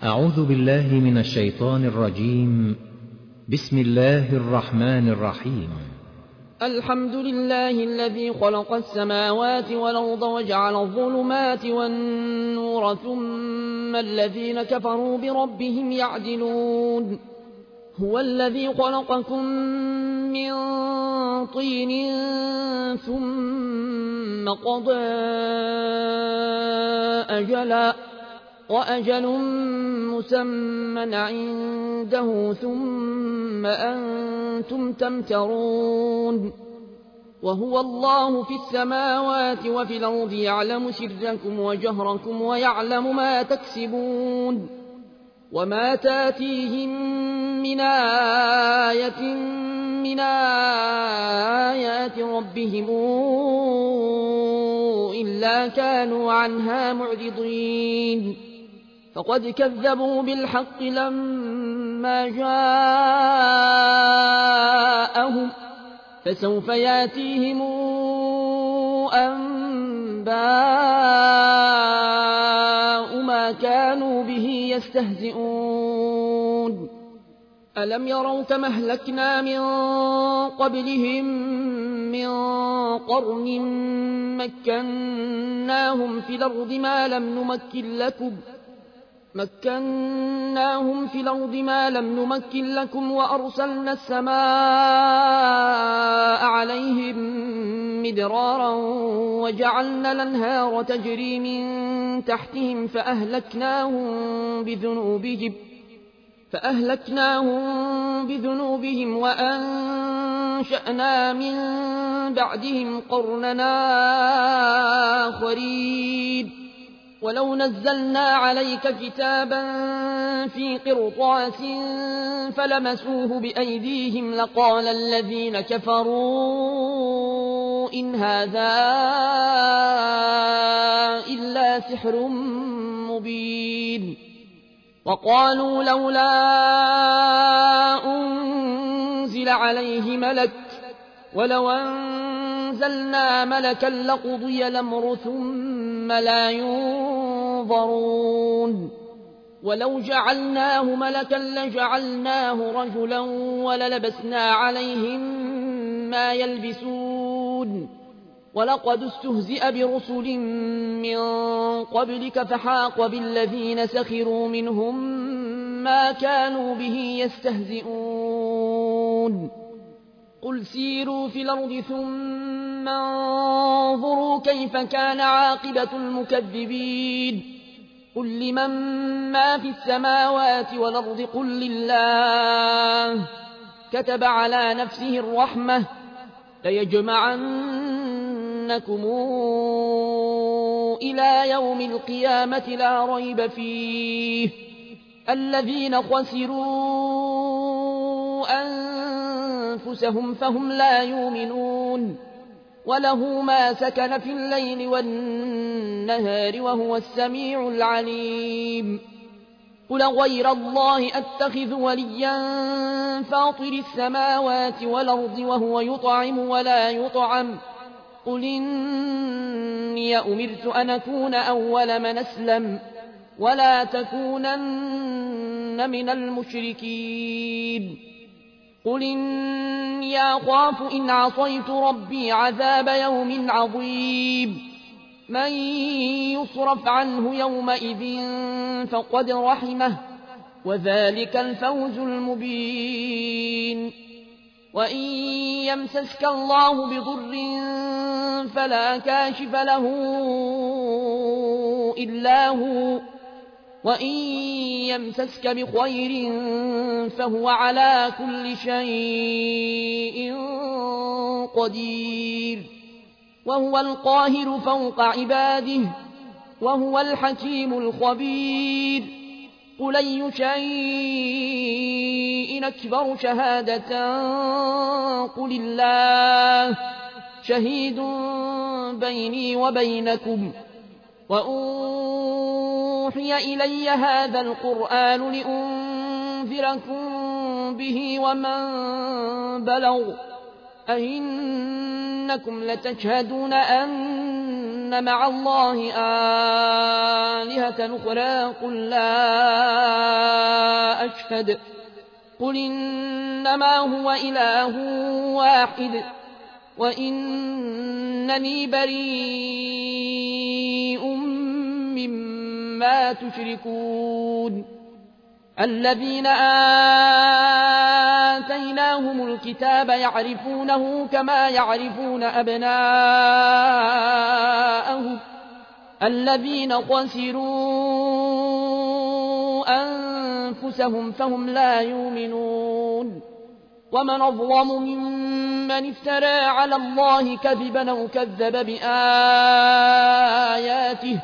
أعوذ بالله من الشيطان الرجيم. بسم الله الرحمن الرحيم. الحمد لله الذي خلق السماوات والأرض وجعل الظلمات والنور ثم الذين كفروا بربهم يعدلون. هو الذي خلقكم من طين ثم قضى أجلا وأجل مسمى عنده ثم أنتم تمترون. وهو الله في السماوات وفي الأرض يعلم سركم وجهركم ويعلم ما تكسبون. وما تاتيهم من آية من آيات ربهم إلا كانوا عنها معرضين. فقد كذبوا بالحق لما جاءهم فسوف ياتيهم أنباء ما كانوا به يستهزئون. ألم يروا كما أهلكنا من قبلهم من قرن مكناهم في الأرض ما لم نمكن لكم وأرسلنا السماء عليهم مدرارا وجعلنا الأنهار تجري من تحتهم فأهلكناهم بذنوبهم وأنشأنا من بعدهم قرننا آخرين. ولو نزلنا عليك كتابا في قرطاس فلمسوه بأيديهم لقال الذين كفروا إن هذا إلا سحر مبين. وقالوا لولا أنزل عليه ملك ولو أنزلنا ملكا لقضي الأمر ثم لا ينظرون. ولو جعلناه ملكا لجعلناه رجلا وللبسنا عليهم ما يلبسون. ولقد استهزئ برسل من قبلك فحاق بالذين سخروا منهم ما كانوا به يستهزئون. قل سيروا في الأرض ثم انظروا كيف كان عاقبة المكذبين. قل لمن ما في السماوات والأرض قل لله كتب على نفسه الرحمة ليجمعنكم إلى يوم القيامة لا ريب فيه الذين خسروا أنفسهم فهم لا يؤمنون. وله ما سكن في الليل والنهار وهو السميع العليم. قل غير الله أتخذ وليا فاطر السماوات والأرض وهو يطعم ولا يطعم. قل إني أمرت أن أكون أول من أسلم ولا تكونن من المشركين. قل إني أخاف إن عصيت ربي عذاب يوم عظيم. من يصرف عنه يومئذ فقد رحمه وذلك الفوز المبين. وإن يمسسك الله بضر فلا كاشف له إلا هو وإن يمسسك بخير فهو على كل شيء قدير. وهو القاهر فوق عباده وهو الحكيم الخبير. قل أي شيء أكبر شهادة قل الله شهيد بيني وبينكم. وأوحي إلي هذا القرآن لأنذركم به ومن بلغ أئنكم لتشهدون أن مع الله آلهة أخرى قل لا فاشهد قل إنما هو إله واحد وإنني بريء مما تشركون الذين آتيناهم الكتاب يعرفونه كما يعرفون أبناءهم الذين خسروا أنفسهم فهم لا يؤمنون ومن أظلم ممن افترى على الله كذبا أو كذب بآياته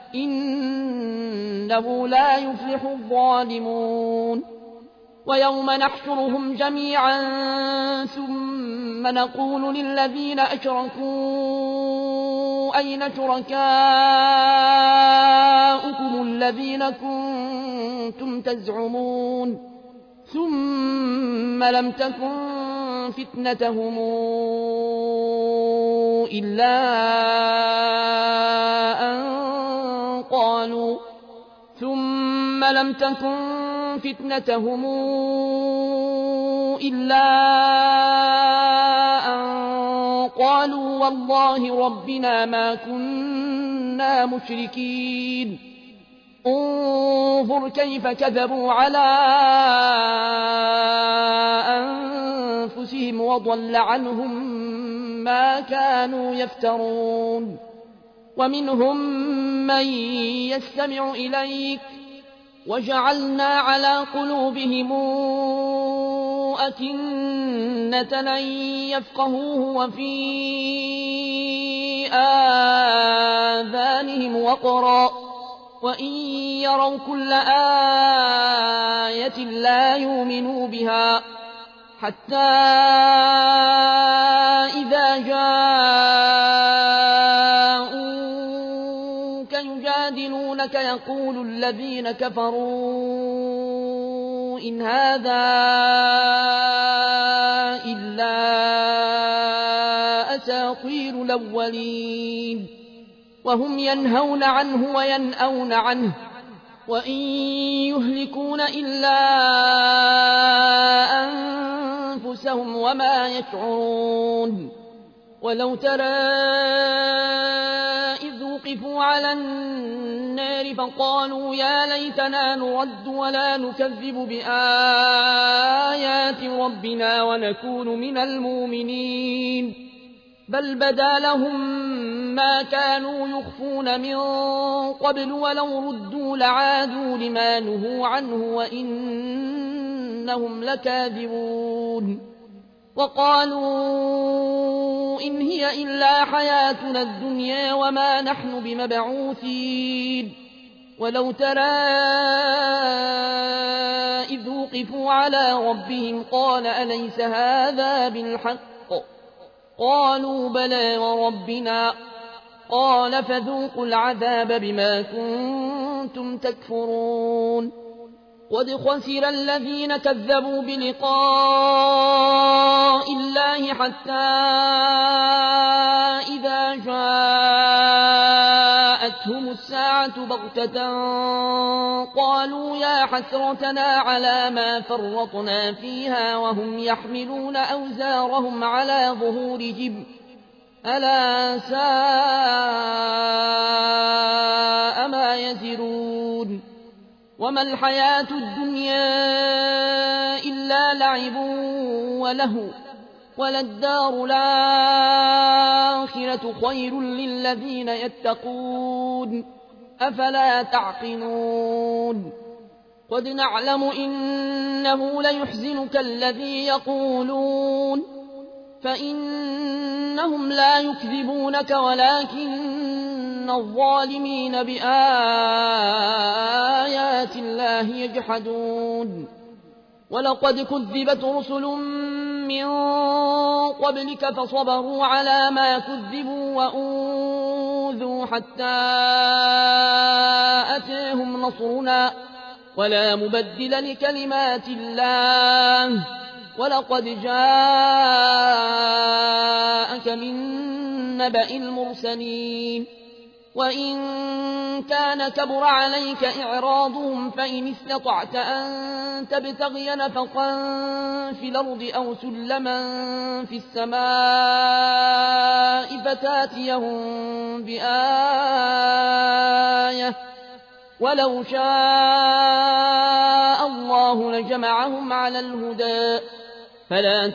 إنه لا يفلح الظالمون ويوم نحشرهم جميعا ثم نقول للذين أشركوا أين شركاؤكم الذين كنتم تزعمون ثم لم تكن فتنتهم إلا أن قالوا والله ربنا ما كنا مشركين انظر كيف كذبوا على أنفسهم وضل عنهم ما كانوا يفترون ومنهم من يستمع إليك وجعلنا على قلوبهم أكنة أن يفقهوه وفي آذانهم وقرا وإن يروا كل آية لا يؤمنوا بها حتى إذا جاءوك يجادلونك يقول الذين كفروا إن هذا إلا أساطير الأولين وهم ينهون عنه وينأون عنه وإن يهلكون إلا أنفسهم وما يشعرون ولو ترى إذ وقفوا على النار فقالوا يا ليتنا نرد ولا نكذب بآيات ربنا ونكون من المؤمنين بل بدا لهم ما كانوا يخفون من قبل ولو ردوا لعادوا لما نهوا عنه وإنهم لكاذبون وقالوا إن هي إلا حياتنا الدنيا وما نحن بمبعوثين ولو ترى إذ وقفوا على ربهم قال أليس هذا بالحق قالوا بلى وربنا قال فذوقوا العذاب بما كنتم تكفرون قد خسر الذين كذبوا بلقاء الله حتى إذا جاءتهم الساعة بغتة قالوا يا حسرتنا على ما فرطنا فيها وهم يحملون أوزارهم على ظهورهم ألا ساء ما يزرون وما الحياة الدنيا إلا لعب وله وللدار الآخرة خير للذين يتقون أفلا تعقلون قد نعلم إنه ليحزنك الذي يقولون فإنهم لا يكذبونك ولكن الظالمين بآيات الله يجحدون ولقد كذبت رسل من قبلك فصبروا على ما كذبوا وأوذوا حتى أتاهم نصرنا ولا مبدل لكلمات الله ولقد جاءك من نبأ المرسلين وإن كان كبر عليك إعراضهم فإن استطعت أن تبتغي نفقا في الأرض أو سلما في السماء فتاتيهم بآية ولو شاء الله لجمعهم على الهدى فلا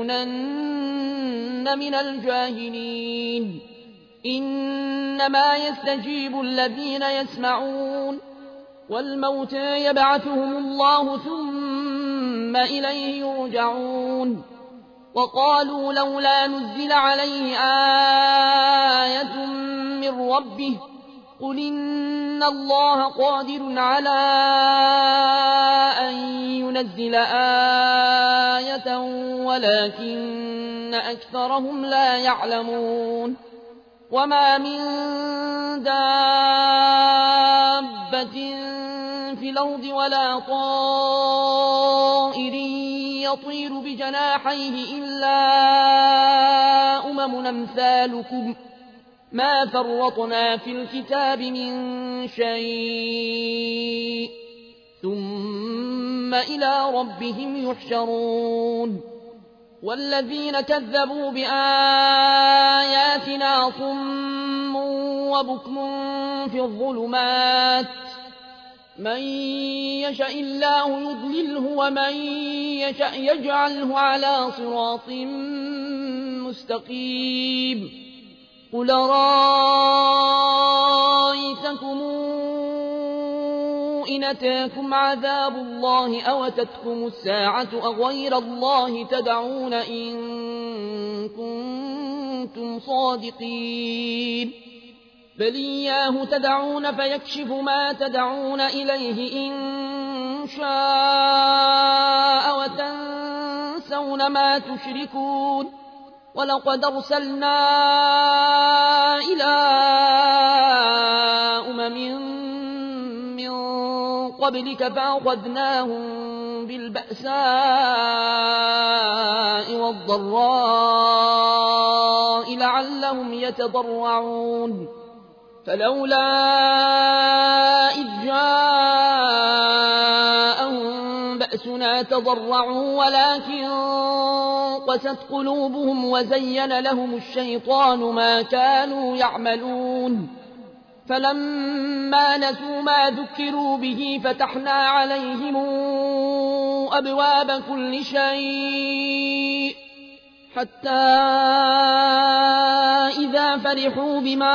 تكونن من الجاهلين إنما يستجيب الذين يسمعون والموتى يبعثهم الله ثم إليه يرجعون وقالوا لولا نزل عليه آية من ربه قل إن الله قادر على أن ينزل آية ولكن أكثرهم لا يعلمون وما من دابة في الأرض ولا طائر يطير بجناحيه إلا أمثالكم ما فرطنا في الكتاب من شيء ثم إلى ربهم يحشرون والذين كذبوا بآياتنا صم وبكم في الظلمات من يشاء الله يضلله ومن يشاء يجعله على صراط مستقيم قل رأيتكم إن أتاكم عذاب الله أو أتتكم الساعة أغير الله تدعون إن كنتم صادقين بل إياه تدعون فيكشف ما تدعون إليه إن شاء وتنسون ما تشركون ولقد أرسلنا إلى من قبلك فأخذناهم بالبأساء والضراء لعلهم يتضرعون فلولا إذ جاءهم بأسنا تضرعوا ولكن قست قلوبهم وزين لهم الشيطان ما كانوا يعملون فلما نسوا ما ذكروا به فتحنا عليهم أبواب كل شيء حتى إذا فرحوا بما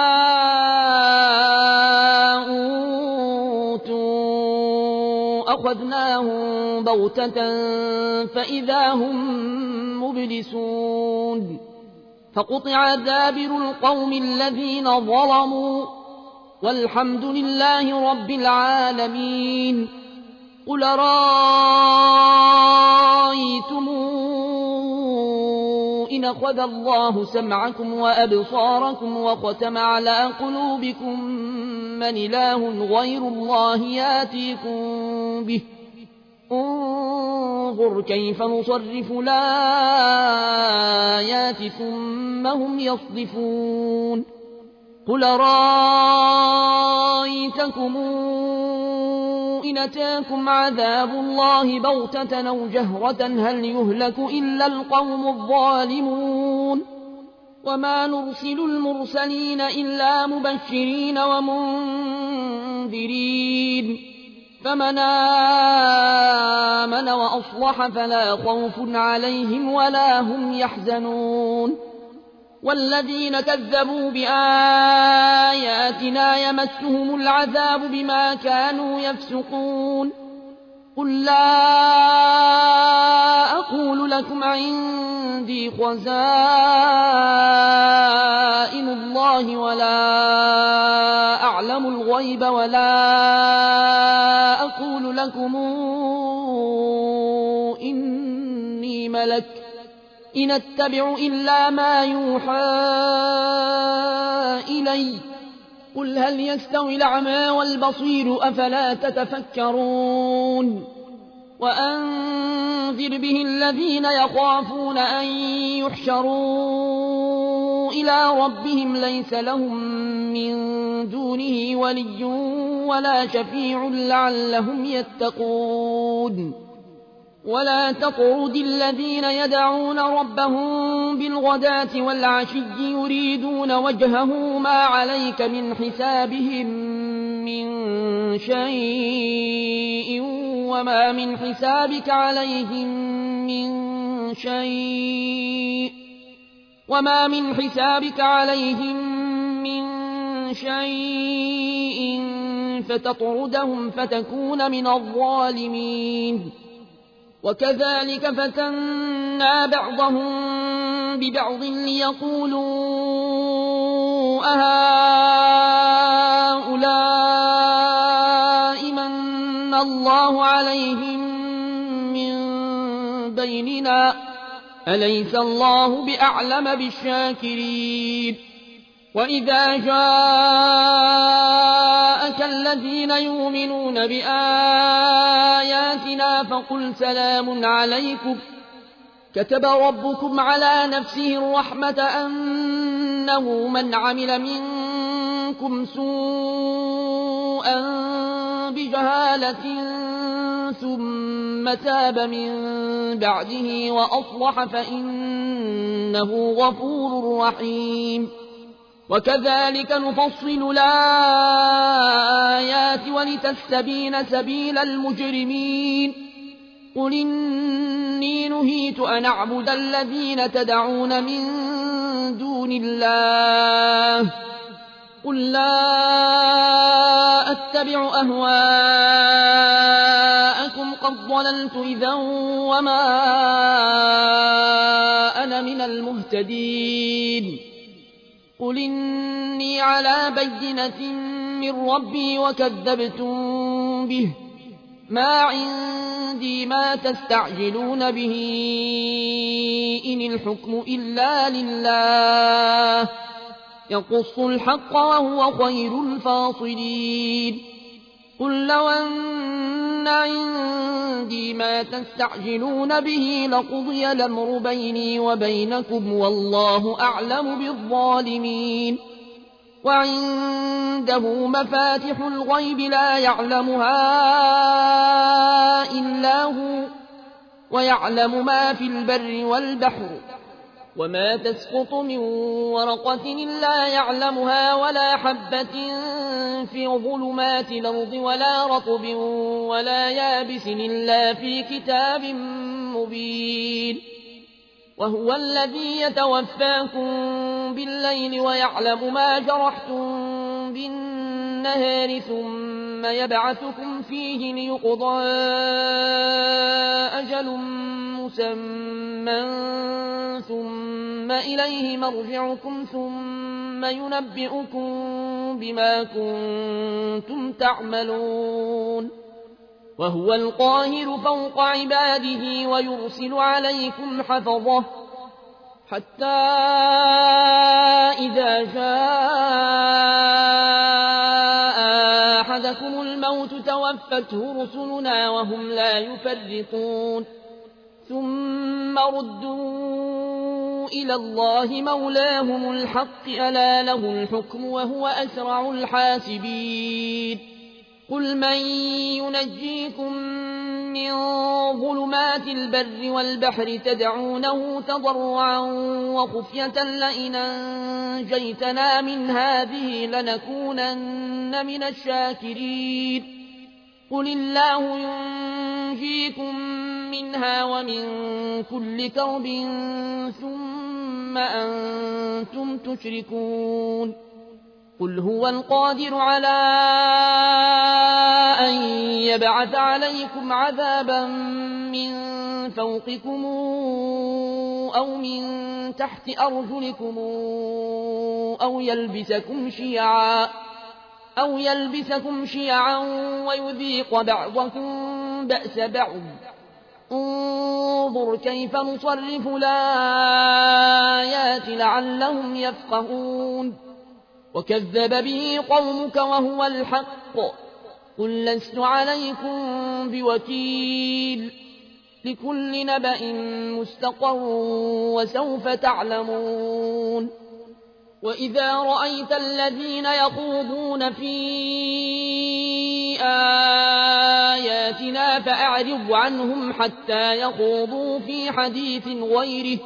أوتوا أخذناهم بغتة فإذا هم مبلسون فقطع دابر القوم الذين ظلموا والحمد لله رب العالمين قل رأيتم إن أخذ الله سمعكم وأبصاركم وختم على قلوبكم من إله غير الله ياتيكم به انظر كيف نصرف الآيات ثم هم يصدفون قل رأيتكم إن أتاكم عذاب الله بغتة أو جهرة هل يهلك إلا القوم الظالمون وما نرسل المرسلين إلا مبشرين ومنذرين فمن آمن وأصلح فلا خوف عليهم ولا هم يحزنون والذين كذبوا بآياتنا يمسهم العذاب بما كانوا يفسقون قل لا أقول لكم عندي خزائن الله ولا أعلم الغيب ولا أقول لكم إني ملك إن أتبع إلا ما يوحى إلي قل هل يستوي الأعمى والبصير أفلا تتفكرون وأنذر به الذين يخافون أن يحشروا إلى ربهم ليس لهم من دونه ولي ولا شفيع لعلهم يتقون ولا تطرد الذين يدعون ربهم بالغداة والعشي يريدون وجهه ما عليك من حسابهم من شيء وما من حسابك عليهم من شيء فتطردهم فتكون من الظالمين وكذلك فتنا بعضهم ببعض ليقولوا أهؤلاء من الله عليهم من بيننا أليس الله بأعلم بالشاكرين وإذا جاءك الذين يؤمنون بآياتنا فقل سلام عليكم كتب ربكم على نفسه الرحمة أنه من عمل منكم سوءا بجهالة ثم تاب من بعده وأصلح فإنه غفور رحيم وكذلك نفصل الآيات ولتستبين سبيل المجرمين قل إني نهيت أن أعبد الذين تدعون من دون الله قل لا أتبع أهواءكم قد ضللت إذا وما أنا من المهتدين قل إني على بينة من ربي وكذبتم به ما عندي ما تستعجلون به إن الحكم إلا لله يقص الحق وهو خير الفاصلين قل لو أن عندي ما تستعجلون به لقضي الأمر بيني وبينكم والله أعلم بالظالمين وعنده مفاتح الغيب لا يعلمها إلا هو ويعلم ما في البر والبحر وما تسقط من ورقة إلا يعلمها ولا حبة في ظلمات الأرض ولا رطب ولا يابس إلا في كتاب مبين وهو الذي يتوفاكم بالليل ويعلم ما جرحتم بالنهار ثم يبعثكم فيه ليقضى أجل مسمى ثم إليه مرجعكم ثم ينبئكم بما كنتم تعملون وهو القاهر فوق عباده ويرسل عليكم حفظه حتى إذا جاء أحدكم الموت توفته رسلنا وهم لا يفرطون ثم ردوا إلى الله مولاهم الحق ألا له الحكم وهو أسرع الحاسبين قل من ينجيكم من ظلمات البر والبحر تدعونه تضرعا وخفية لئن أنجيتنا من هذه لنكونن من الشاكرين قل الله ينجيكم منها ومن كل كرب ثم أنتم تشركون قل هو القادر على أن يبعث عليكم عذابا من فوقكم أو من تحت أرجلكم أو يلبسكم شيعا ويذيق بعضكم بأس بعض انظر كيف نصرف الآيات لعلهم يفقهون وكذب به قومك وهو الحق قل لست عليكم بوكيل لكل نبأ مستقر وسوف تعلمون وإذا رأيت الذين يخوضون في آياتنا فأعرض عنهم حتى يخوضوا في حديث غيره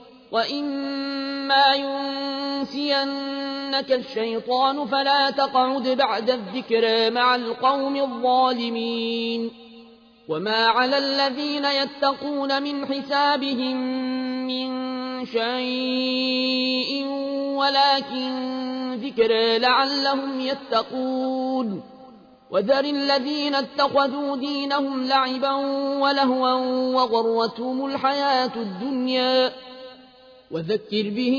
وإما ينسينك الشيطان فلا تقعد بعد الذكرى مع القوم الظالمين وما على الذين يتقون من حسابهم من شيء ولكن ذكرى لعلهم يتقون وذر الذين اتخذوا دينهم لعبا ولهوا وغرتهم الحياة الدنيا وذكر به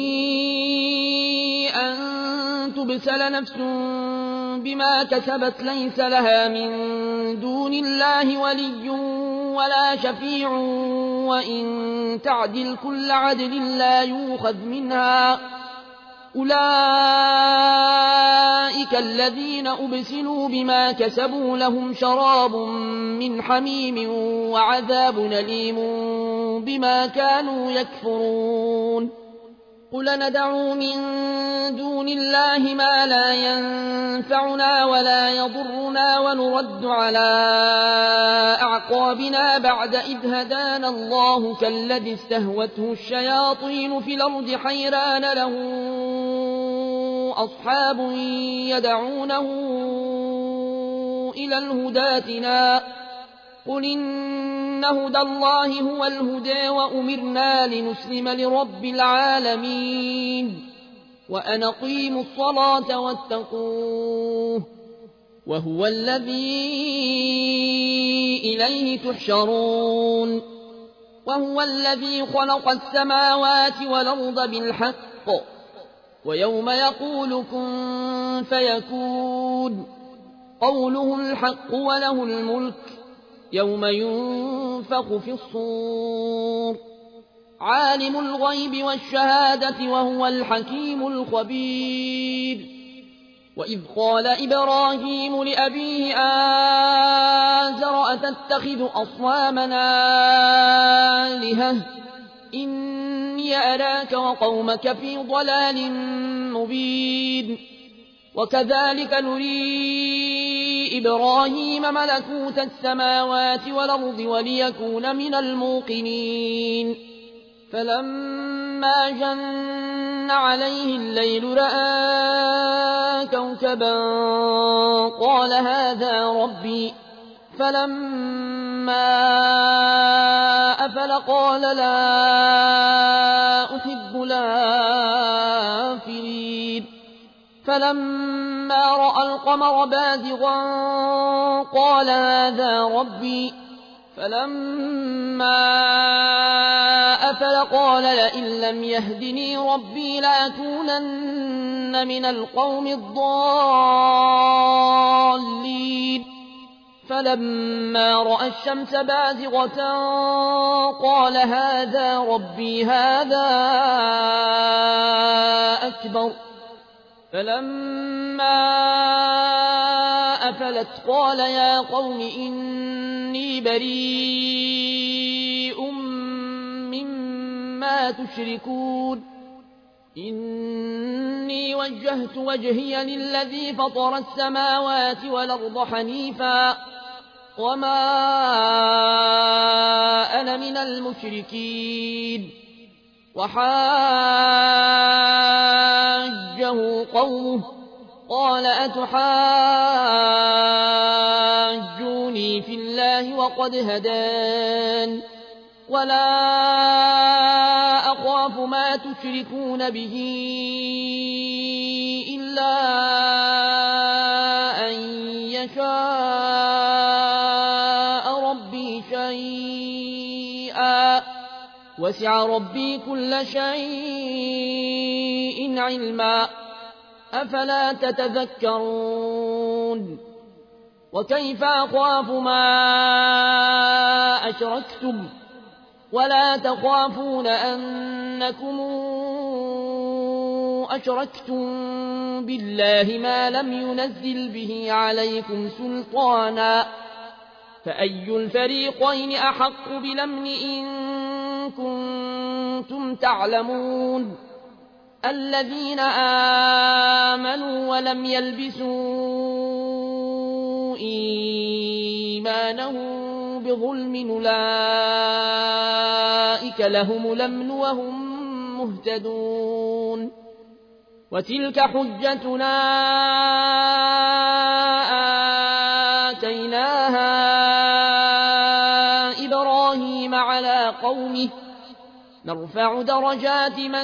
أن تبسل نفس بما كسبت ليس لها من دون الله ولي ولا شفيع وإن تعدل كل عدل لا يؤخذ منها أولئك الذين أبسلوا بما كسبوا لهم شراب من حميم وعذاب أليم بما كانوا يكفرون قل ندعو من دون الله ما لا ينفعنا ولا يضرنا ونرد على أعقابنا بعد إذ هدانا الله كالذي استهوته الشياطين في الأرض حيران له أصحاب يدعونه إلى الهدى ائتنا قل إن هدى الله هو الهدى وأمرنا لنسلم لرب العالمين وأن أقيموا الصلاة واتقوه وهو الذي إليه تحشرون وهو الذي خلق السماوات والأرض بالحق ويوم يقول كن فيكون قوله الحق وله الملك يوم ينفخ في الصور عالم الغيب والشهادة وهو الحكيم الخبير وإذ قال إبراهيم لأبيه آزر أتتخذ أصنامنا آلهة إني أراك وقومك في ضلال مبين وكذلك نري إبراهيم ملكوت السماوات والأرض وليكون من الموقنين فلما جن عليه الليل رأى كوكبا قال هذا ربي فلما أفل قال لا أحب الآفلين فلما رأى القمر بازغا قال هذا ربي فلما أفل قال لئن لم يهدني ربي لأكونن من القوم الضالين فلما رأى الشمس بازغة قال هذا ربي هذا أكبر فلما أفلت قال يا قوم إني بريء مما تشركون إني وجهت وجهي للذي فطر السماوات والأرض حنيفا وما أنا من المشركين وحاجه قومه قال أتحاجوني في الله وقد هدان ولا أخاف ما تشركون به إلا أن يشاء ربي شيئا وسع ربي كل شيء علما أفلا تتذكرون وكيف أخاف ما أشركتم ولا تخافون أنكم أشركتم بالله ما لم ينزل به عليكم سلطانا فأي الفريقين أحق بالأمن إن كنتم تعلمون الذين آمنوا ولم يلبسوا إيمانهم بظلم أولئك لهم الأمن وهم مهتدون وتلك حجتنا آتيناها إبراهيم على قومه نرفع درجات من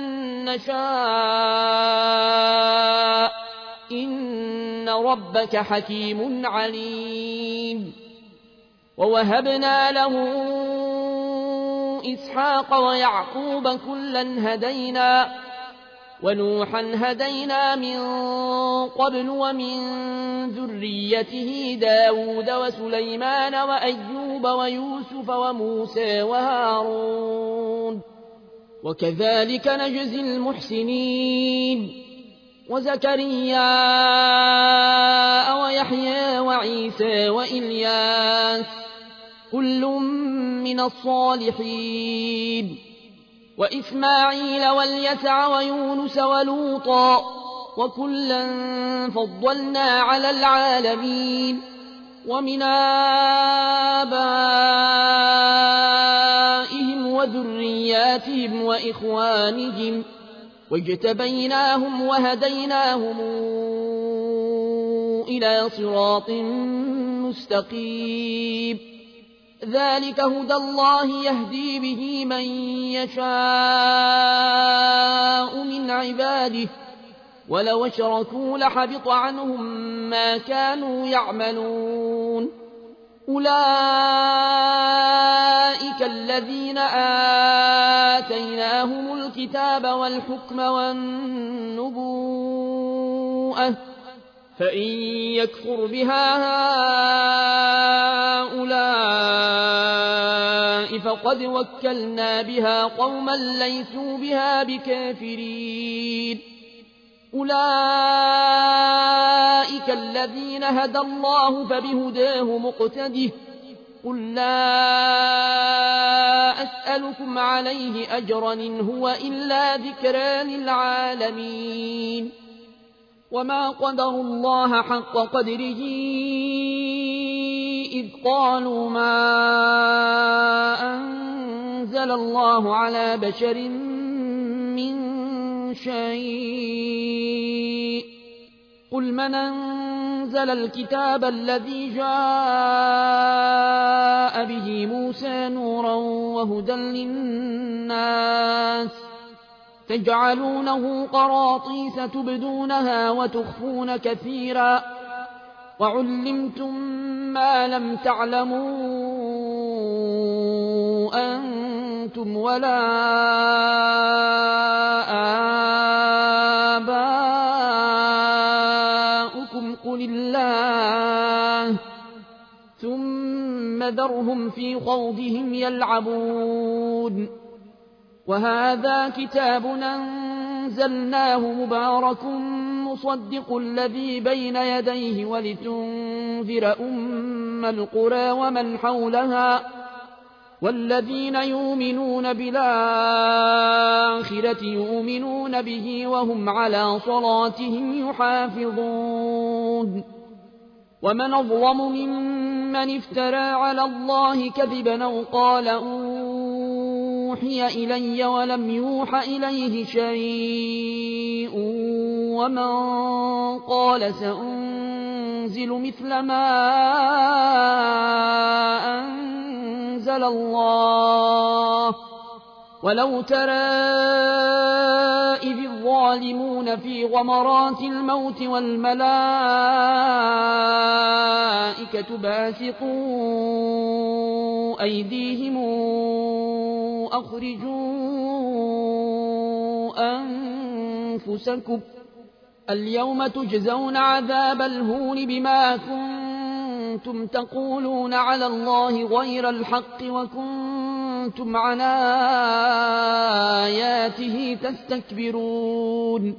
نشاء إن ربك حكيم عليم ووهبنا له إسحاق ويعقوب كلا هدينا ونوحا هدينا من قبل ومن ذريته داود وسليمان وأيوب ويوسف وموسى وهارون وكذلك نجزي المحسنين وزكريا ويحيى وعيسى وإلياس كل من الصالحين وإسماعيل واليسع ويونس ولوطا وكلا فضلنا على العالمين ومن آبائهم وذرياتهم وإخوانهم واجتبيناهم وهديناهم إلى صراط مستقيم ذلك هدى الله يهدي به من يشاء من عباده ولو اشركوا لحبط عنهم ما كانوا يعملون أولئك الذين آتيناهم الكتاب والحكم والنبوءة فإن يكفر بها هؤلاء فقد وكلنا بها قوما ليسوا بها بكافرين أولئك الذين هدى الله فبهداه مقتده قل لا أسألكم عليه أجرا إن هو إلا ذكرى للعالمين وما قدروا الله حق قدره إذ قالوا ما أنزل الله على بشر من شيء قل من أنزل الكتاب الذي جاء به موسى نورا وهدى للناس تجعلونه قراطيس تبدونها وتخفون كثيرا وعلمتم ما لم تعلموا أنتم ولا آباؤكم قل الله ثم ذرهم في خوضهم يلعبون وهذا كتاب أنزلناه مبارك مصدق الذي بين يديه ولتنذر أم القرى ومن حولها والذين يؤمنون بالآخرة يؤمنون به وهم على صلاتهم يحافظون ومن أظلم ممن افترى على الله كذبا أو قال أوحي إلي ولم يوح إليه شيء ومن قال سأنزل مثل ما أنزل الله ولو ترى إذ الظالمون في غمرات الموت والملائكة باسطوا أيديهم أخرجوا أنفسكم اليوم تجزون عذاب الهون بما كنتم تقولون على الله غير الحق وكنتم عن آياته تستكبرون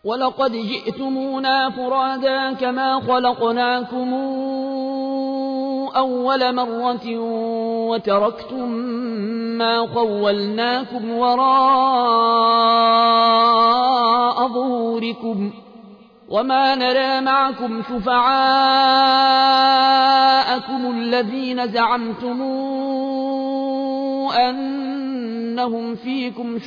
ولقد جئتمونا فرادا كما خلقناكم أول مرة وتركتم ما خولناكم وراء ظهوركم وما نرى معكم شفعاءكم الذين زعمتم أنهم فيكم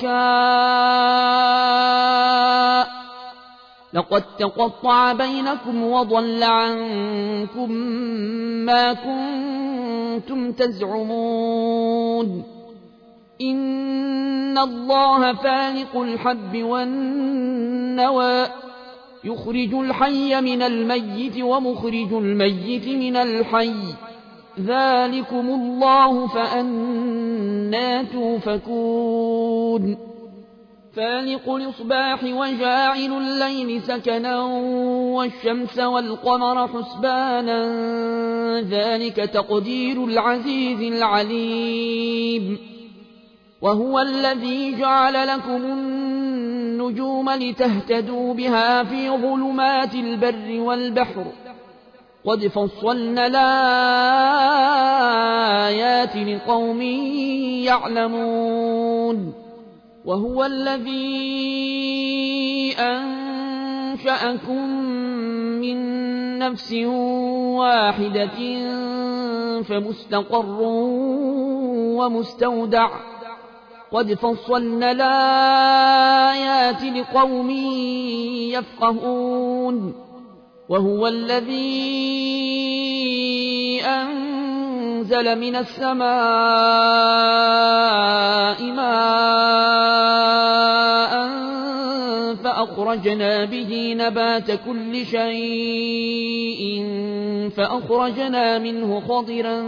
شركاء لقد تقطع بينكم وضل عنكم ما كنتم تزعمون إن الله فالق الحب والنوى يخرج الحي من الميت ومخرج الميت من الحي ذلكم الله فأنى توفكون فالق الإصباح وجاعل الليل سكنا والشمس والقمر حسبانا ذلك تقدير العزيز العليم وهو الذي جعل لكم النجوم لتهتدوا بها في ظلمات البر والبحر قد فصلنا الآيات لقوم يعلمون وهو الذي أنشأكم من نفس واحدة فمستقر ومستودع قد فصلنا الآيات لقوم يفقهون وهو الذي أنزل من السماء ماء فأخرجنا به نبات كل شيء فأخرجنا منه خضرا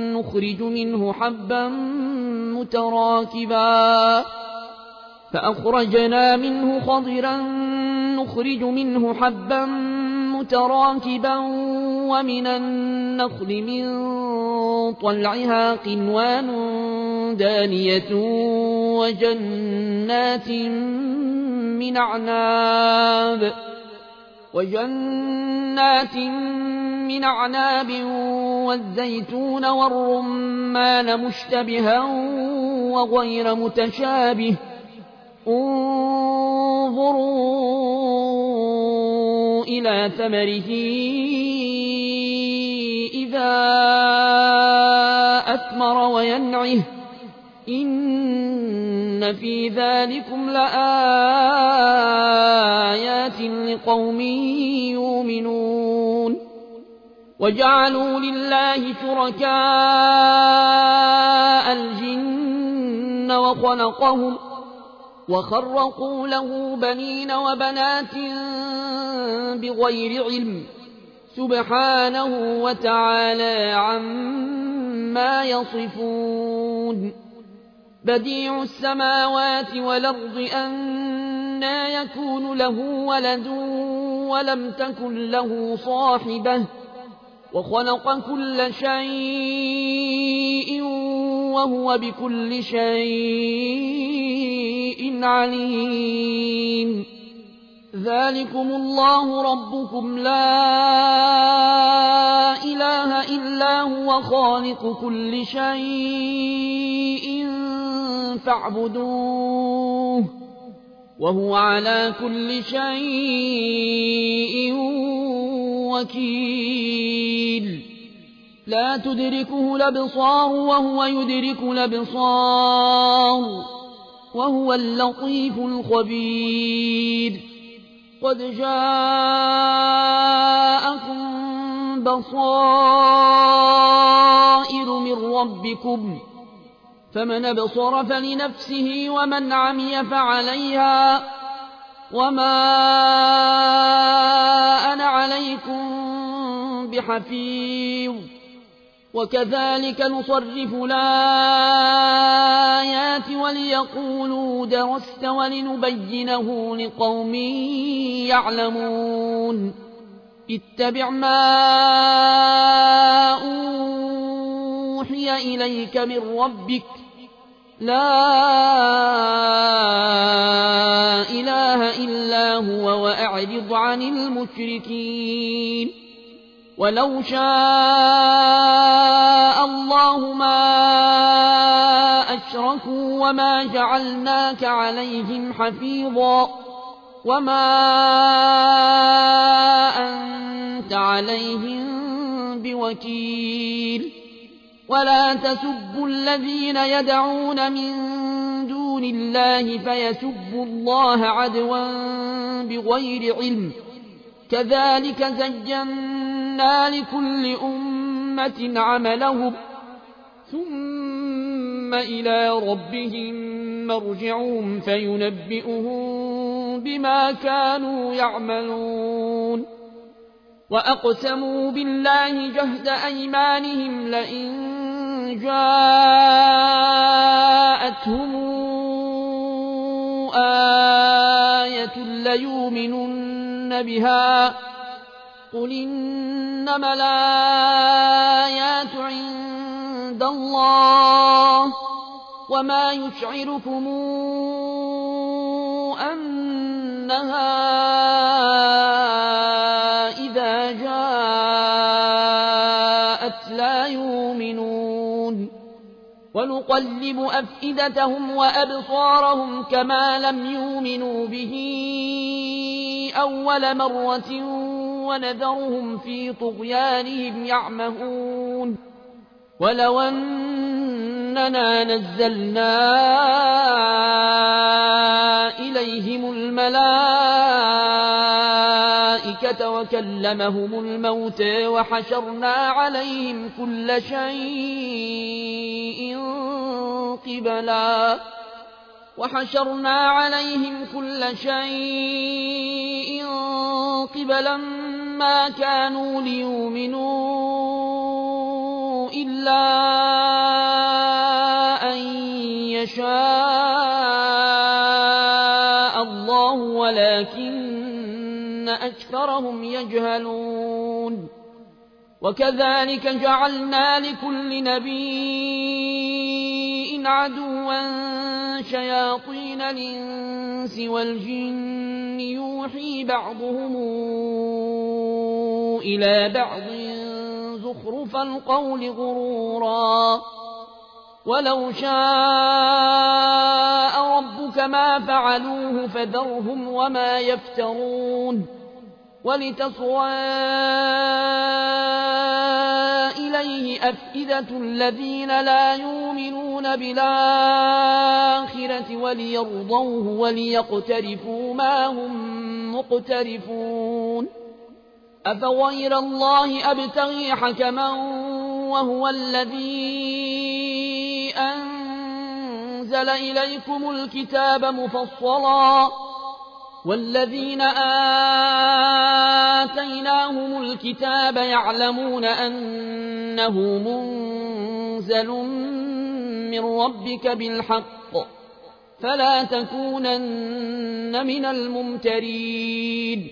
نخرج منه حبا متراكبا ومن النخل من طلعها قنوان دانية وجنات من أعناب والزيتون والرمان مشتبها وغير متشابه انظروا إلى ثمره إذا أثمر وينعه إن في ذلكم لآيات لقوم يؤمنون وجعلوا لله شركاء الجن وخرقوا له بنين وبنات بغير علم سبحانه وتعالى عما يصفون بديع السماوات والأرض أنى يكون له ولد ولم تكن له صاحبة وخلق كل شيء وهو بكل شيء عليم ذلكم الله ربكم لا إله إلا هو خالق كل شيء فاعبدوه وهو على كل شيء وكيل لا تدركه الأبصار وهو يدرك الأبصار وهو اللطيف الخبير قد جاءكم بصائر من ربكم فمن أبصر فلنفسه ومن عمي فعليها وما أنا عليكم بحفيظ وكذلك نصرف الآيات وليقولوا درست ولنبينه لقوم يعلمون اتبع ما أوحي إليك من ربك لا إله إلا هو وأعرض عن المشركين ولو شاء الله ما أشركوا وما جعلناك عليهم حفيظا وما أنت عليهم بوكيل ولا تسبوا الذين يدعون من دون الله فيسبوا الله عدوا بغير علم كذلك زينا لكل أمة عملهم ثم إلى ربهم مرجعهم فينبئهم بما كانوا يعملون وأقسموا بالله جهد أيمانهم لئن جاءتهم آية ليؤمنن بها قل إنما الآيات عند الله وما يشعركم أنها إذا جاءت لا يؤمنون ونقلب أفئدتهم وأبصارهم كما لم يؤمنوا به أول مرة ونذرهم في طغيانهم يعمهون ولو أننا نزلنا إليهم الملائكة وكلمهم الموتى وحشرنا عليهم كل شيء قبلا ما كانوا ليؤمنوا إلا أن يشاء الله ولكن أكثرهم يجهلون وكذلك جعلنا لكل نبي عدوا شياطين الإنس والجن يوحي بعضهم إلى بعض زخرف القول غرورا ولو شاء ربك ما فعلوه فذرهم وما يفترون ولتصغى إليه أفئدة الذين لا يؤمنون بالآخرة وليرضوه وليقترفوا ما هم مقترفون أفغير الله أبتغي حكما وهو الذي أنزل إليكم الكتاب مفصلا والذين آتيناهم الكتاب يعلمون أنه منزل من ربك بالحق فلا تكونن من الممترين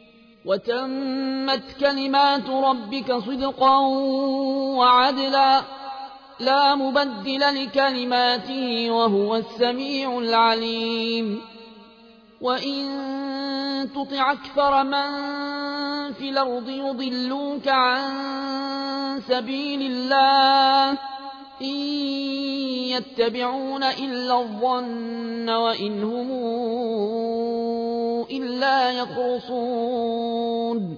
وتمت كلمات ربك صدقا وعدلا لا مبدل لكلماته وهو السميع العليم وإن تطع أكثر من في الأرض يضلوك عن سبيل الله إن يتبعون إلا الظن وإن هم إلا يخرصون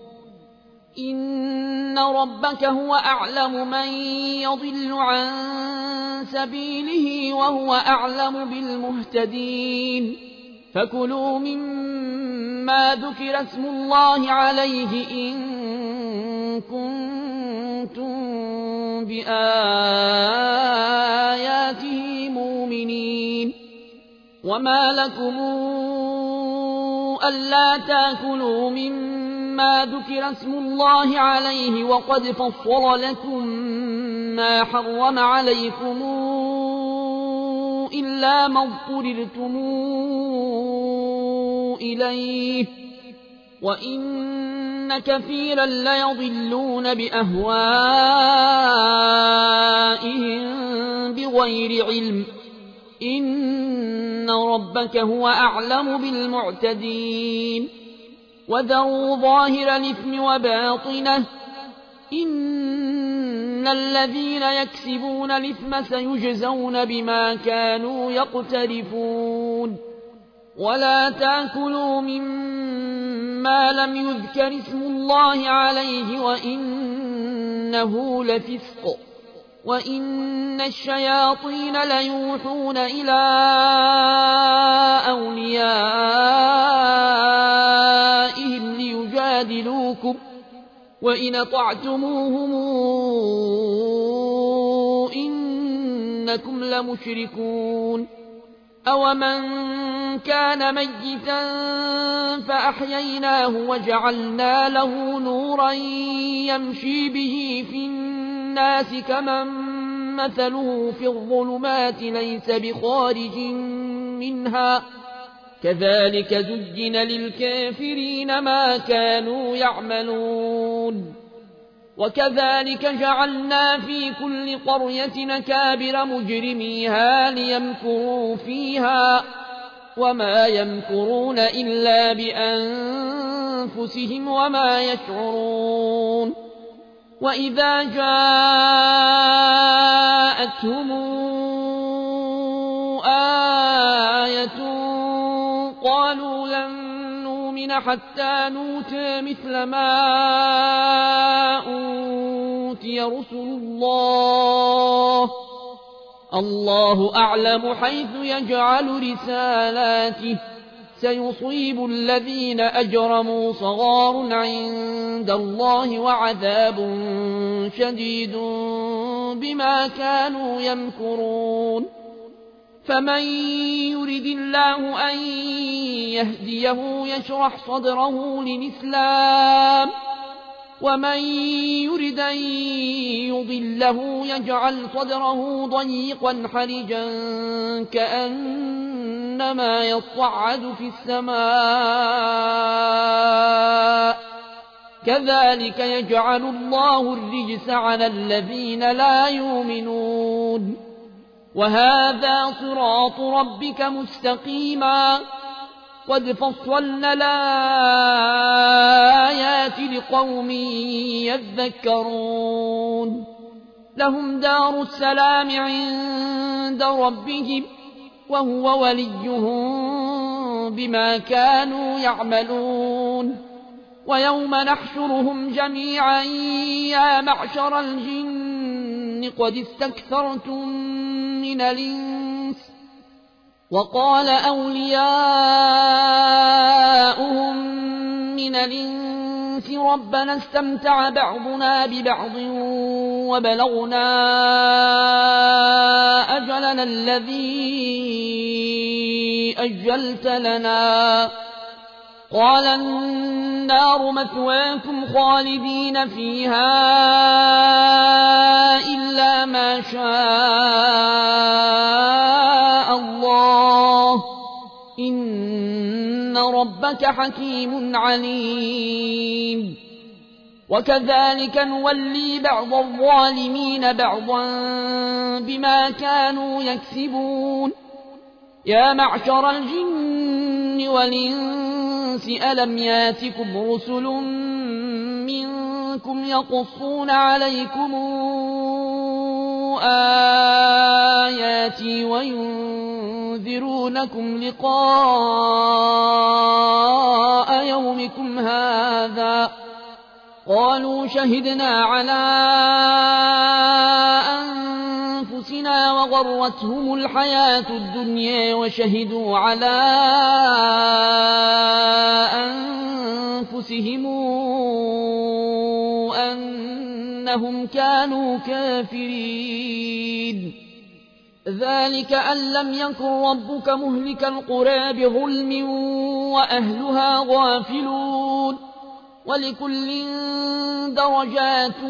إن ربك هو أعلم من يضل عن سبيله وهو أعلم بالمهتدين فكلوا مما ذكر اسم الله عليه إن كنتم بآياته مؤمنين وما لكم ألا تاكلوا مما ذكر اسم الله عليه وقد فصل لكم ما حرم عليكم إلا ما اضطررتم إليه وإن كثيرا ليضلون بأهوائهم بغير علم إن ربك هو أعلم بالمعتدين وذروا ظاهر الإثم وباطنه إن الذين يكسبون الإثم سيجزون بما كانوا يقترفون ولا تأكلوا مما لم يذكر اسم الله عليه وإنه لفسق وإن الشياطين ليوحون إلى أوليائهم ليجادلوكم وإن أطعتموهم إنكم لمشركون أومن كان ميتا فأحييناه وجعلنا له نورا يمشي به في الناس كمن مثله في الظلمات ليس بخارج منها كذلك زين للكافرين ما كانوا يعملون وكذلك جعلنا في كل قرية أكابر مجرميها ليمكروا فيها وما يمكرون إلا بأنفسهم وما يشعرون وإذا جاءتهم آية قالوا لن نؤمن حتى نؤتى مثل ما أوتي رسل الله أعلم حيث يجعل رسالاته سيصيب الذين أجرموا صغار عند الله وعذاب شديد بما كانوا يمكرون فمن يرد الله أن يهديه يشرح صدره للإسلام ومن يرد أن يضله يجعل صدره ضيقا حرجا كأنما يصعد في السماء كذلك يجعل الله الرجس على الذين لا يؤمنون وهذا صراط ربك مستقيما قد فصلنا الآيات لقوم يذكرون لهم دار السلام عند ربهم وهو وليهم بما كانوا يعملون ويوم نحشرهم جميعا يا معشر الجن قد استكثرتم من الإنس وقال أولياؤهم من الإنس ربنا استمتع بعضنا ببعض وبلغنا أجلنا الذي أجلت لنا قال النار مثواكم خالدين فيها إلا ما شاء الله إن ربك حكيم عليم وكذلك نولي بعض الظالمين بعضا بما كانوا يكسبون يا معشر الجن والإنس ألم ياتكم رسل منكم يقصون عليكم آياتي وينذرونكم لقاء يومكم هذا قالوا شهدنا على أنفسنا وغرتهم الحياة الدنيا وشهدوا على أنفسهم أنهم كانوا كافرين ذلك أن لم يكن ربك مهلك القرى بظلم وأهلها غافلون ولكل درجات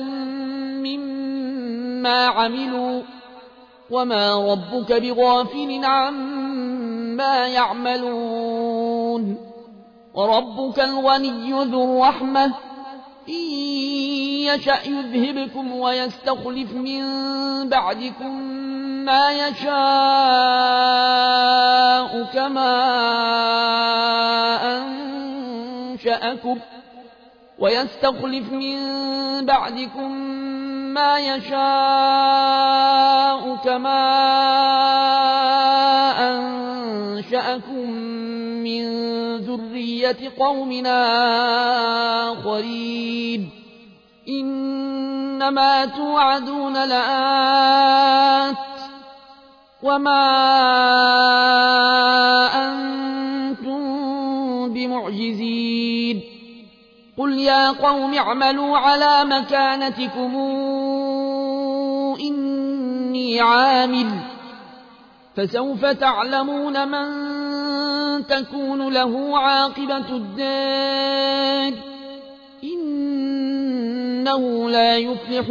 مما عملوا وما ربك بغافل عما يعملون وربك الغني ذو الرحمة إن يشأ يذهبكم ويستخلف من بعدكم ما يشاء كما أنشأكم ويستخلف من بعدكم ما يشاء كما أنشأكم من ذرية قومنا آخرين إنما توعدون لآت وما أنتم بمعجزين قل يا قوم اعملوا على مكانتكم إني عامل فسوف تعلمون من تكون له عاقبة الدار إنه لا يفلح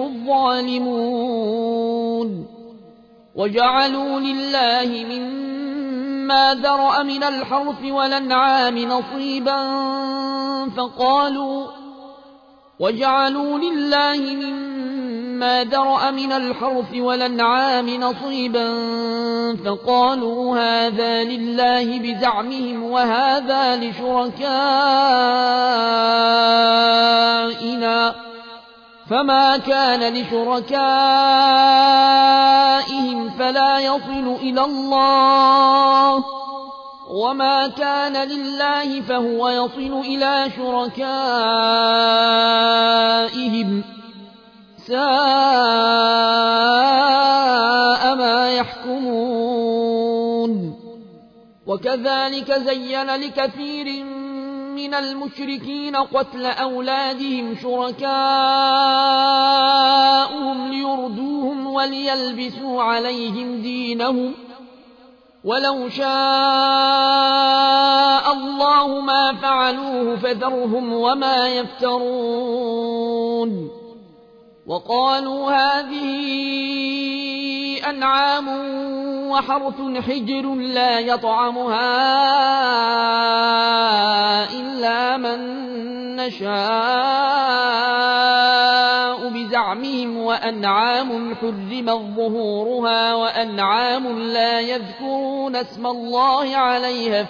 الظالمون وجعلوا لله مما ذرأ من الحرث والأنعام نصيبا فقالوا هذا لله بزعمهم وهذا لشركائنا فما كان لشركائهم فلا يصل إلى الله وما كان لله فهو يصل إلى شركائهم ساء ما يحكمون وكذلك زين لكثير من المشركين قتل أولادهم شركاؤهم ليردوهم وليلبسوا عليهم دينهم ولو شاء الله ما فعلوه فذرهم وما يفترون وقالوا هذه أنعام وحرث حجر لا يطعمها إلا من نشاء بزعمهم وأنعام حرمت ظهورها وأنعام لا يذكرون اسم الله عليها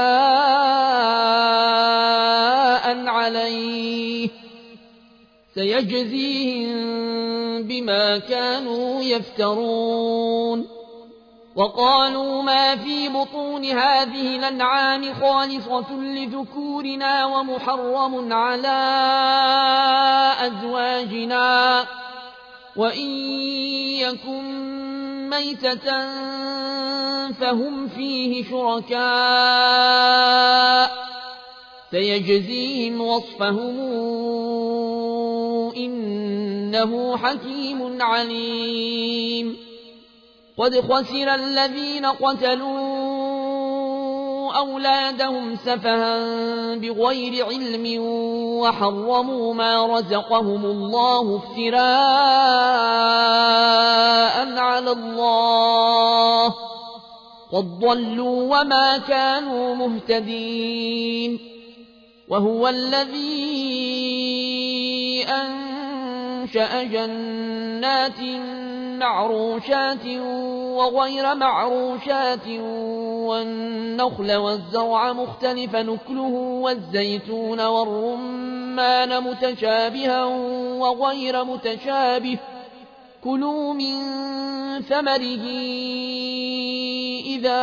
افتراء عليه سيجزيهم بما كانوا يفترون وقالوا ما في بطون هذه الأنعام خالصة لذكورنا ومحرم على أزواجنا وإن يكن ميتة فهم فيه شركاء سيجزيهم وصفهم إنه حكيم عليم قد خسر الذين قتلوا أولادهم سفها بغير علم وحرموا ما رزقهم الله افتراء على الله قد ضلوا وما كانوا مهتدين وهو الذي أنشأ جنات معروشات وغير معروشات والنخل والزرع مختلف نكله والزيتون والرمان متشابها وغير متشابه كلوا من ثمره إذا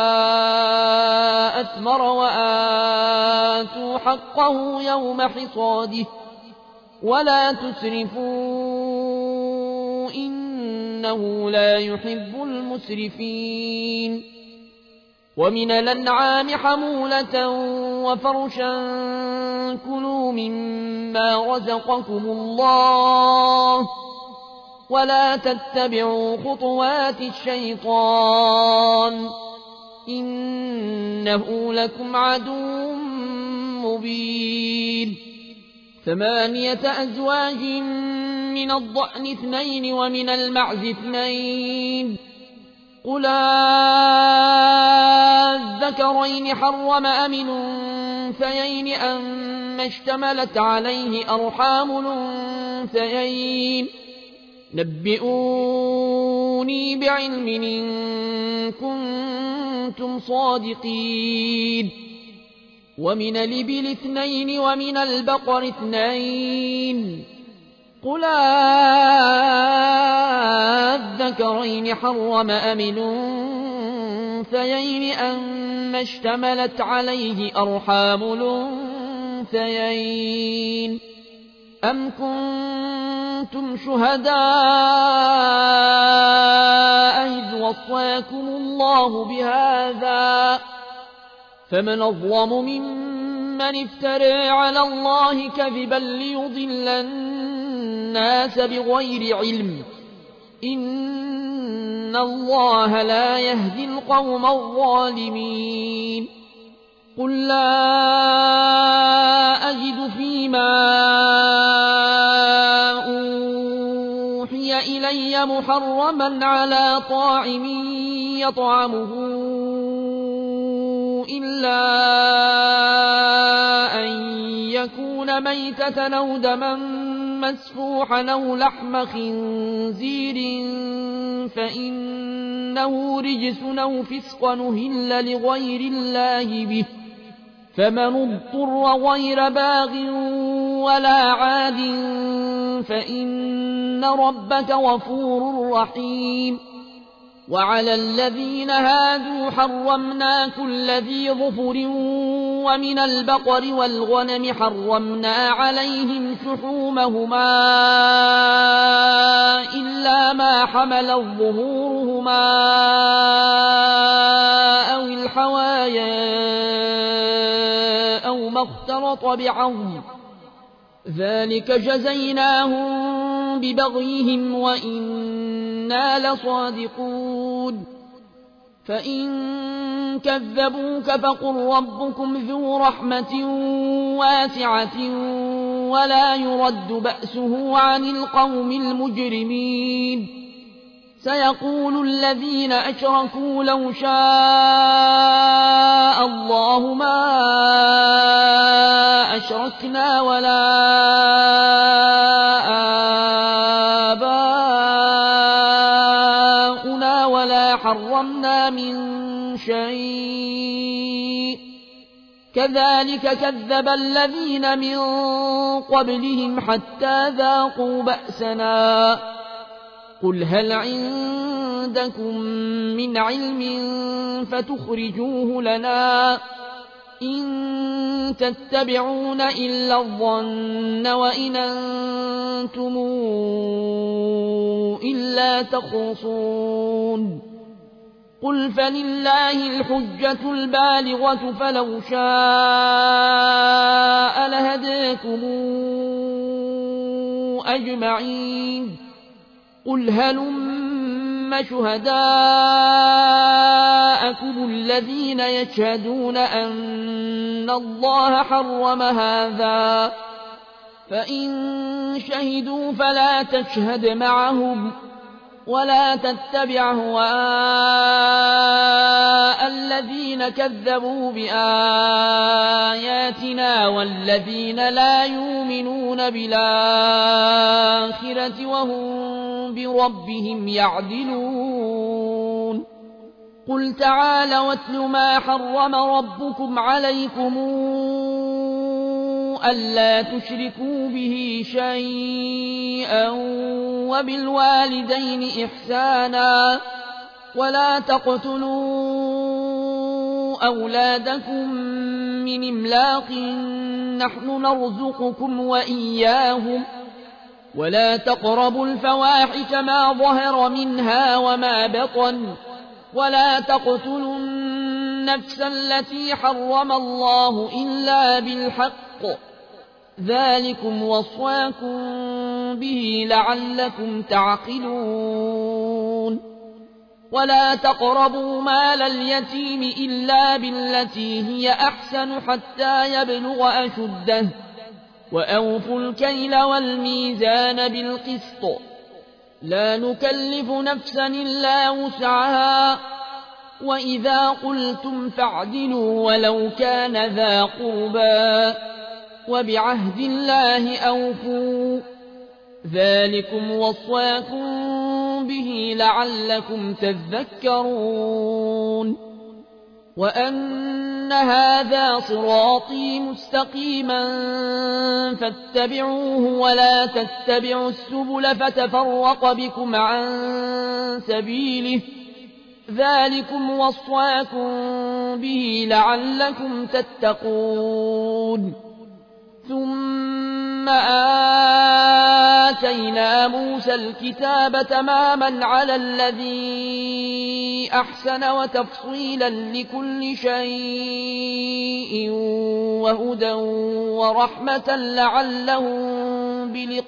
أثمر وآتوا حقه يوم حصاده ولا تسرفوا إنه لا يحب المسرفين ومن الأنعام حمولة وفرشا كلوا مما رزقكم الله ولا تتبعوا خطوات الشيطان إنه لكم عدو مبين 8 أزواج من الضأن 2 ومن المعز 2 قل الذكرين حرم أم الأنثيين أما اشتملت عليه أرحام الأنثيين نبئوني أُوتُونِي بِعِلْمٍ إِن كُنتُمْ صَادِقِينَ وَمِنَ الْإِبِلِ 2 وَمِنَ الْبَقَرِ 2 قُلْ أَذَّكَرَيْنِ حَرَّمَ أَمِ الْأُنثَيَيْنِ أَمَّا اشْتَمَلَتْ عَلَيْهِ أَرْحَامُ الْأُنثَيَيْنِ أَمْ كُنتُمْ شُهَدَاءَ إِذْ وَصَّاكُمُ اللَّهُ بِهَٰذَا فَمَنْ أَظْلَمُ مِمَّنِ افْتَرَىٰ عَلَى اللَّهِ كَذِبًا لِّيُضِلَّ النَّاسَ بِغَيْرِ عِلْمٍ ۗ إِنَّ اللَّهَ لَا يَهْدِي الْقَوْمَ الظَّالِمِينَ قُل لَّا أَجِدُ فِيمَا أُوحِيَ إِلَيَّ مُحَرَّمًا عَلَىٰ طَاعِمٍ يَطْعَمُهُ إِلَّا أَن يَكُونَ مَيْتَةً أَوْ دَمًا مَّسْفُوحًا أَوْ لَحْمَ خِنزِيرٍ فَإِنَّهُ رِجْسٌ أَوْ فِسْقٌ أُهِلَّ لِغَيْرِ اللَّهِ بِهِ ۚ فَمَنِ اضْطُرَّ غَيْرَ بَاغٍ وَلَا عَادٍ فَإِنَّ رَبَّكَ غَفُورٌ رَّحِيمٌ وَعَلَى الَّذِينَ هَادُوا حَرَّمْنَا كُلَّ ذِي ظُفُرٍ وَمِنَ الْبَقَرِ وَالْغَنَمِ حَرَّمْنَا عَلَيْهِمْ شُحُومَهُمَا إِلَّا مَا حَمَلَتْ ظُهُورُهُمَا أَوِ الْحَوَايَا أَوْ مَا اخْتَلَطَ بِعَظْمٍ ۚ ذَٰلِكَ جَزَيْنَاهُم بِبَغْيِهِمْ وَإِنَّا لَصَادِقُونَ فَإِن كَذَّبُوكَ فَقُل رَّبُّكُمْ ذُو رَحْمَةٍ وَاسِعَةٍ وَلَا يُرَدُّ بَأْسُهُ عَنِ الْقَوْمِ الْمُجْرِمِينَ سَيَقُولُ الَّذِينَ أَشْرَكُوا لَوْ شَاءَ اللَّهُ مَا أَشْرَكْنَا وَلَا آبَاؤُنَا وَلَا حَرَّمْنَا مِن شَيْءٍ ۚ كَذَٰلِكَ كَذَّبَ الَّذِينَ مِن قَبْلِهِمْ حَتَّىٰ ذَاقُوا بَأْسَنَا ۗ قُلْ هَلْ عِندَكُم مِّنْ عِلْمٍ فَتُخْرِجُوهُ لَنَا ۖ إِن تَتَّبِعُونَ إِلَّا الظَّنَّ وَإِنْ أَنتُمْ إِلَّا تَخْرُصُونَ قُلْ فَلِلَّهِ الْحُجَّةُ الْبَالِغَةُ فَلَوْ شَاءَ لَهَدَاكُمْ أَجْمَعِينَ قُلْ هَلُمَّ شُهَدَاءَكُمُ الَّذِينَ يَشْهَدُونَ أَنَّ اللَّهَ حَرَّمَ هَٰذَا ۖ فَإِن شَهِدُوا فَلَا تَشْهَدْ مَعَهُمْ وَلَا تَتَّبِعْ أَهْوَاءَ الَّذِينَ كَذَّبُوا بِآيَاتِنَا وَالَّذِينَ لَا يُؤْمِنُونَ بِالْآخِرَةِ وَهُم بِرَبِّهِمْ يَعْدِلُونَ قُلْ تَعَالَوْا أَتْلُ مَا حَرَّمَ رَبُّكُمْ عَلَيْكُمْ أَلَّا تُشْرِكُوا بِهِ شَيْئًا وَبِالْوَالِدَيْنِ إِحْسَانًا وَلَا تَقْتُلُوا أَوْلَادَكُم مِّنْ إِمْلَاقٍ نَّحْنُ نَرْزُقُكُمْ وَإِيَّاهُمْ وَلَا تَقْرَبُوا الْفَوَاحِشَ مَا ظَهَرَ مِنْهَا وَمَا بَطَنَ وَلَا تَقْتُلُوا النَّفْسَ الَّتِي حَرَّمَ اللَّهُ إِلَّا بِالْحَقِّ ۚ ذَٰلِكُمْ وَصَّاكُم بِهِ لَعَلَّكُمْ تَعْقِلُونَ وَلَا تَقْرَبُوا مَالَ الْيَتِيمِ إِلَّا بِالَّتِي هِيَ أَحْسَنُ حَتَّىٰ يَبْلُغَ أَشُدَّهُ ۖ وَأَوْفُوا الْكَيْلَ وَالْمِيزَانَ بِالْقِسْطِ ۖ لَا نُكَلِّفُ نَفْسًا إِلَّا وُسْعَهَا ۖ وَإِذَا قُلْتُمْ فَاعْدِلُوا وَلَوْ كَانَ ذَا قُرْبَىٰ ۖ وَبِعَهْدِ اللَّهِ أَوْفُوا ۚ ذَٰلِكُمْ وَصَّاكُم به لعلكم تذكرون وأن هذا صراطي مستقيما فاتبعوه ولا تتبعوا السبل فتفرق بكم عن سبيله ذلكم وصاكم به لعلكم تتقون ثم آتينا موسى الكتاب تماما على الذي أحسن وتفصيلا لكل شيء وهدى ورحمة لعلهم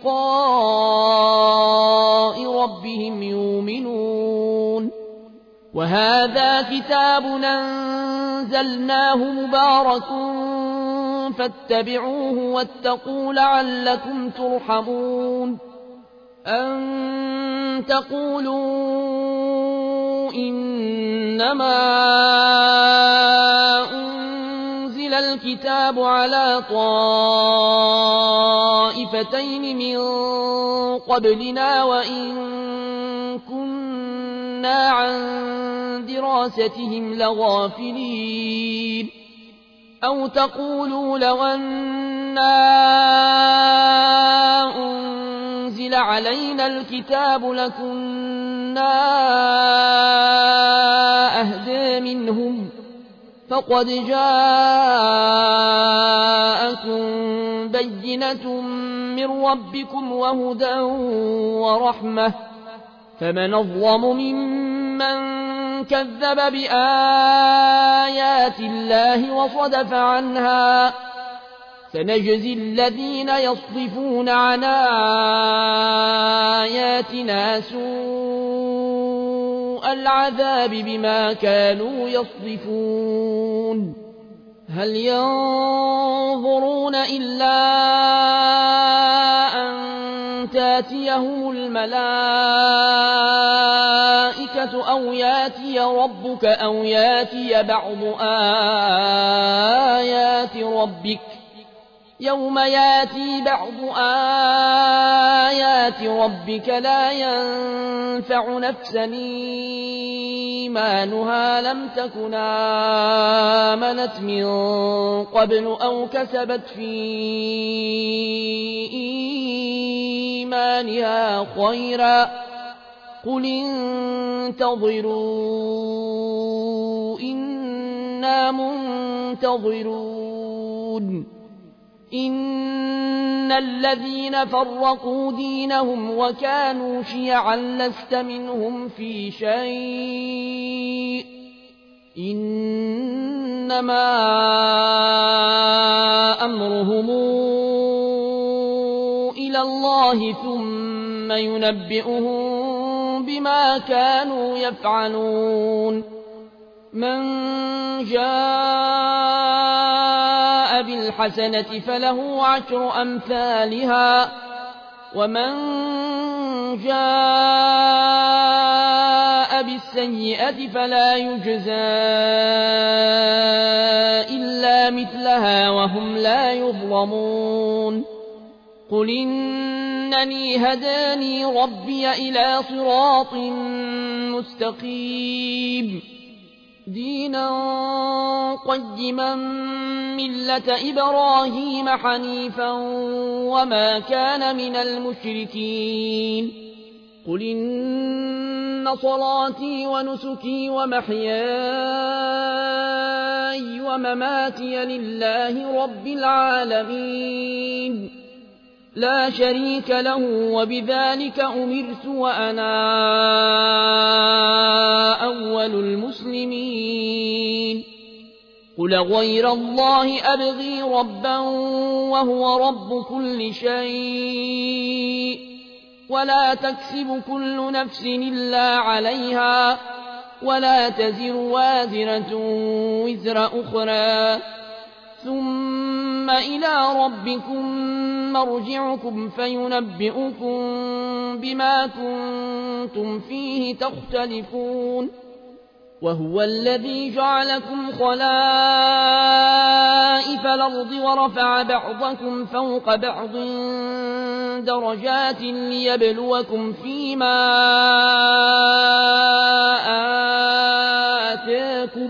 بلقاء ربهم يؤمنون وهذا كتاب أنزلناه مبارك فاتبعوه واتقوا لعلكم ترحمون أن تقولوا إنما أنزل الكتاب على طائفتين من قبلنا وإن كنا عن دراستهم لغافلين أو تقولوا لو أنا أنزل علينا الكتاب لكنا أهدى منهم فقد جاءكم بينة من ربكم وهدى ورحمة فمن أظلم ممن كذب بآيات الله وصدف عنها سنجزي الذين يصدفون عن آياتنا سوء العذاب بما كانوا يصدفون هل ينظرون إلا أن تاتيهم الملائكة أو ياتي ربك أو ياتي بعض آيات ربك يوم ياتي بعض آيات ربك لا ينفع نفسا إيمانها لم تكن آمنت من قبل أو كسبت في إيمانها خيرا قل انتظروا إنا منتظرون إن الذين فرقوا دينهم وكانوا شيعا لست منهم في شيء إنما أمرهم إلى الله ثم ينبئهم بما كانوا يفعلون من جاء بالحسنة فله عشر أمثالها ومن جاء بالسيئة فلا يجزى إلا مثلها وهم لا يظلمون قل إنني هداني ربي إلى صراط مستقيم دينا قيما ملة إبراهيم حنيفا وما كان من المشركين قل إن صلاتي ونسكي ومحياي ومماتي لله رب العالمين لا شريك له وبذلك أمرت وأنا أول المسلمين قل غير الله أبغي ربا وهو رب كل شيء ولا تكسب كل نفس إلا عليها ولا تزر وازرة وزر أخرى ثم إلى ربكم مرجعكم فينبئكم بما كنتم فيه تختلفون وهو الذي جعلكم خلائف الأرض ورفع بعضكم فوق بعض درجات ليبلوكم فيما لكم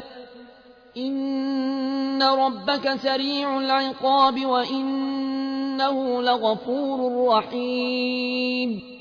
إن ربك سريع العقاب وإنه لغفور رحيم